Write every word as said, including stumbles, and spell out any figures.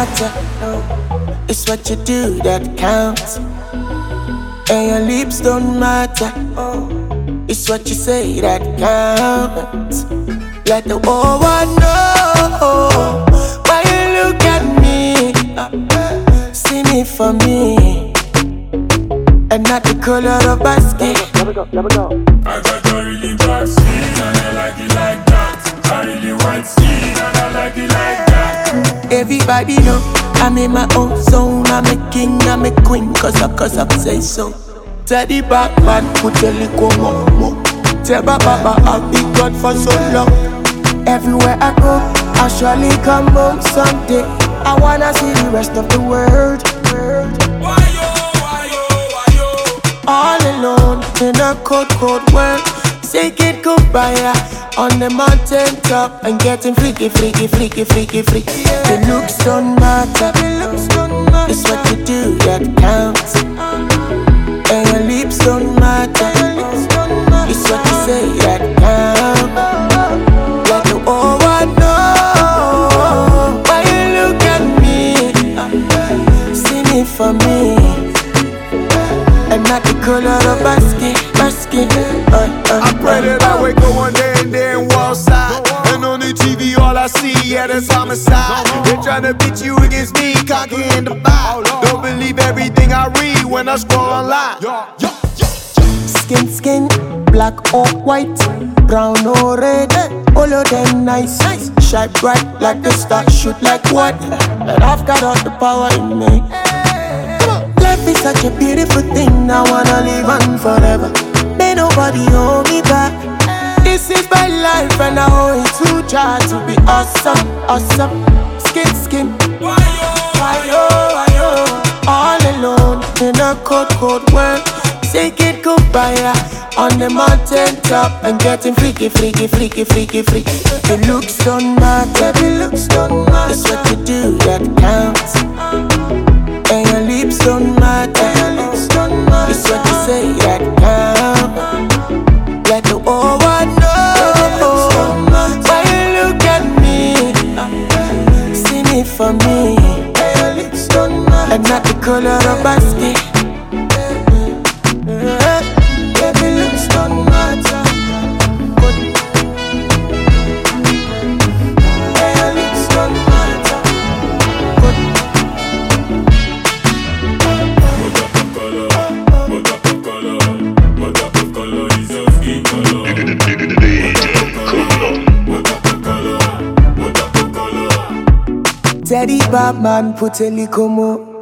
matter. No, it's what you do that counts. And your lips don't matter. Oh, it's what you say that counts. Let the whole world know why you look at me. See me for me, and not the color of basket. Here we go, here we go. I got a really black skin and I like it like that. I really white skin and I like it like that. Everybody know I'm in my own zone. I'm a king, I'm a queen, cause I, cause I say so. Tell the back man, put your liquor more, more. Tell Baba I've been gone for so long. Everywhere I go, I'll surely come home someday. I wanna see the rest of the world. Why yo, why yo, why yo? All alone in a cold, cold world. Say it goodbye on the mountain top and getting freaky, freaky, freaky, freaky, freaky. The looks don't matter. It's what you do that counts. And your lips don't matter. It's what you say that counts. Let the whole world know why you look at me. See me for me, and not the color of basket, basket. Uh, uh, I pray that I wake up one day and they're in Wallside. And on the T V all I see, yeah, that's homicide. They're trying to beat you against me, cocky in the bar. Don't believe everything I read when I scroll online. Skin, skin, black or white, brown or red, all of them nice. Shine bright like the star, shoot like what? And I've got all the power in me. Life is such a beautiful thing, I wanna live on forever. May nobody hold me back. This is my life and I owe it to try to be awesome, awesome. Skin, skin, Why yo, why yo, why yo? All alone in a cold, cold world. Say it goodbye on the mountain top and getting freaky, freaky, freaky, freaky, freaky. The looks don't matter, the looks don't matter. It's what you do that counts. And your lips don't matter, your lips don't matter. It's what you say that counts. Let the whole world know why you look at me. See me for me, and not the color of basket. Baby, looks don't matter. But yeah, looks don't matter. But what up of color? What up of color? What up of color is your skin color? What up of color? What up of color? Teddy Babman put a little more.